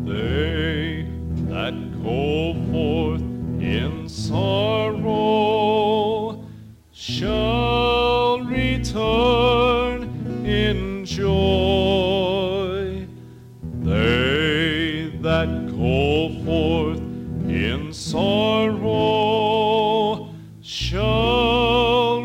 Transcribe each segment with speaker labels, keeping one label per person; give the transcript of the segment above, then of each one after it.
Speaker 1: They that go forth in sorrow shall return in joy. They that go forth in sorrow shall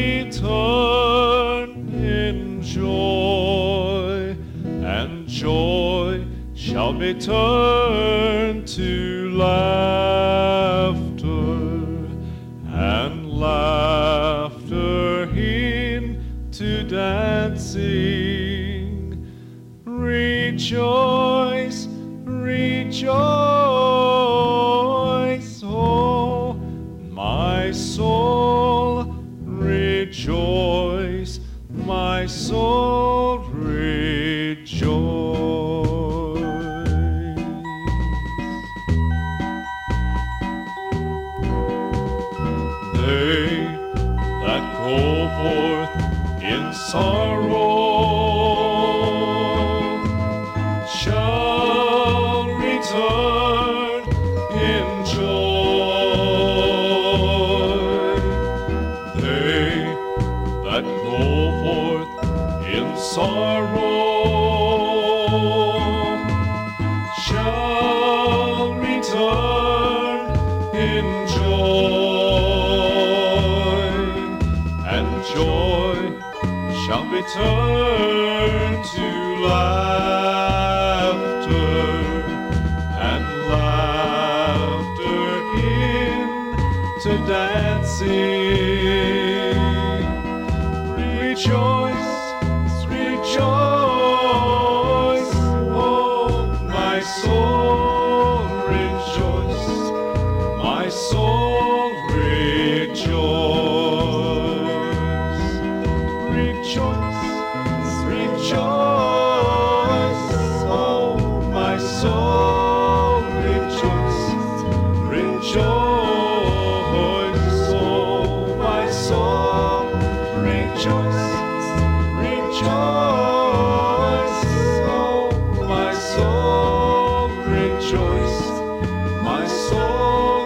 Speaker 1: return in joy, and joy shall be turned to laughter, and laughter into dancing. Rejoice, rejoice, oh my soul, rejoice, my soul, rejoice. They that go forth in sorrow shall return in joy. They that go forth in sorrow shall return in joy, and joy shall be turned to laughter, and laughter into dancing. Rejoice, rejoice, oh my soul, rejoice, my soul, rejoice. Rejoice, rejoice, oh my soul, rejoice, rejoice, oh my soul, rejoice, rejoice, oh my soul, rejoice, my soul,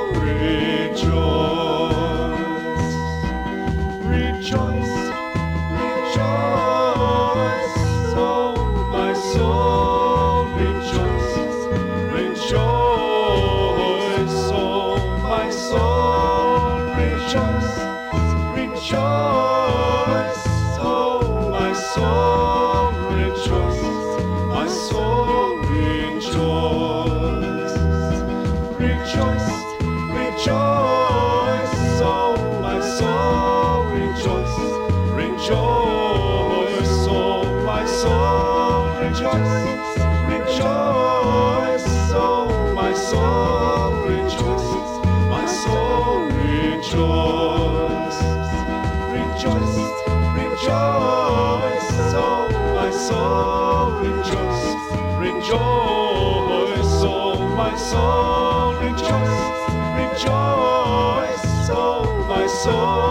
Speaker 1: rejoice. Rejoice, rejoice, oh my soul, rejoice, rejoice, oh my soul, rejoice, rejoice, oh my soul, rejoice, my soul, rejoice. Rejoice, rejoice, oh my soul, rejoice, rejoice, oh my soul, rejoice, rejoice, oh my soul, rejoice, my soul, rejoice. Rejoice, rejoice, oh my soul, rejoice, rejoice, oh my soul, rejoice, rejoice, oh my soul.